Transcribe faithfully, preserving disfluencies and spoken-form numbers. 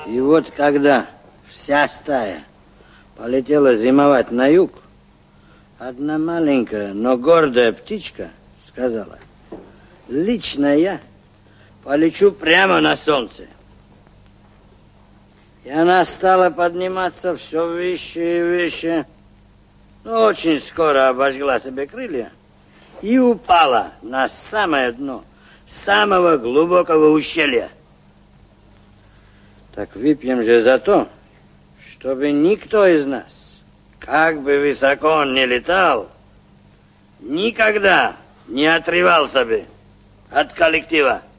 И вот когда вся стая полетела зимовать на юг, одна маленькая, но гордая птичка сказала: лично я полечу прямо на солнце. И она стала подниматься все выше и выше. Но очень скоро обожгла себе крылья и упала на самое дно самого глубокого ущелья. Так выпьем же за то, чтобы никто из нас, как бы высоко он ни летал, никогда не отрывался бы от коллектива.